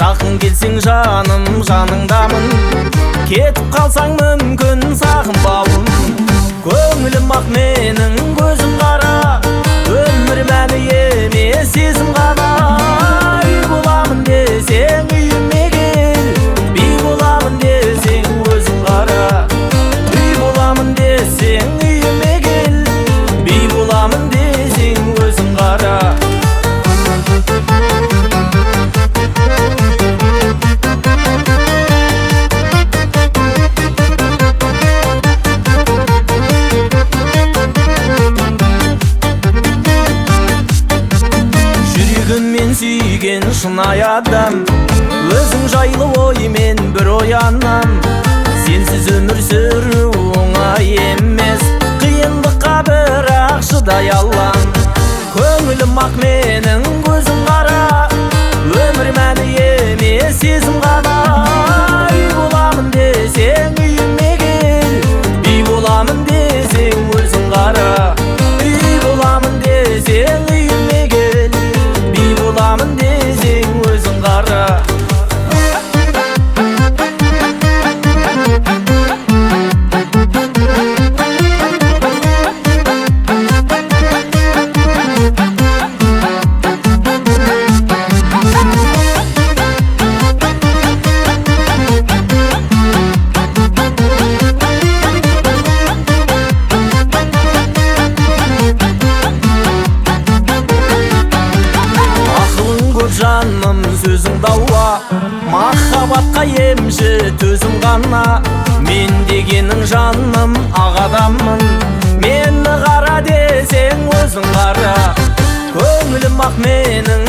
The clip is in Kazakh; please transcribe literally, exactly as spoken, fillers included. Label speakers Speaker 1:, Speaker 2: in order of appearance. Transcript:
Speaker 1: Жақын келсең жаным, жаныңдамын. Кетіп қалсаң мүмкін сағынбауым. Көңілім ақ менің, көзім қара. Өмір мәні емес, сезім ғана. Үй боламын десең үйіме кел. Би боламын десең өзің қара. Үй боламын десең үйіме кел. Би боламын десең өзің қара. Жүрегіммен сүйген шынайы адам, өзің жайлы оймен бір оянам. Сенсіз өмір сүру оңай емес, қиындыққа бірақ шыдай алам. Көңілім ақ менің, көзім қара. Өмір мәні емес, сезім ғана. Үй боламын десең үйіме кел. Би боламын десең өзің қара. Үй боламын десең үйіме кел. Би боламын десең өзің қара. Жаным сөзің дауа, махаббатқа емші төзім ғана. Мен дегенің жаным ақ адаммын, мені қара десең өзің қара. Көңілім ақ менің,